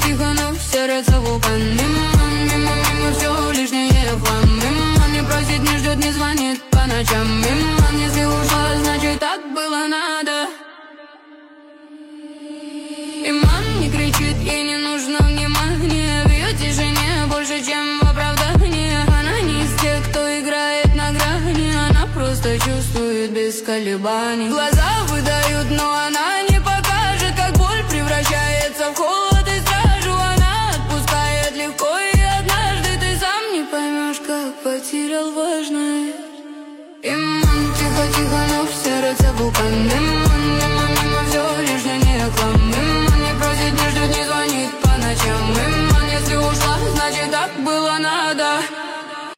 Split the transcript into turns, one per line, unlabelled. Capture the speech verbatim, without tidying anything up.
тихо, но в сердце вулкан. Мимо, мимо, мимо, все лишнее хлам. Мимо, не просит, не ждет, не звонит по ночам. Мимо, если ушла, значит так было надо. И мам не кричит, ей не нужно внимание. В ее тишине больше, чем в оправдании. Она не из тех, кто играет на грани. Она просто чувствует без колебаний. Глаза выдают, но она не покажет, как боль превращается в холод и стражу. Она отпускает легко, и однажды ты сам не поймешь, как потерял важное. И мам, тихо, тихо, но в сердце вулкан.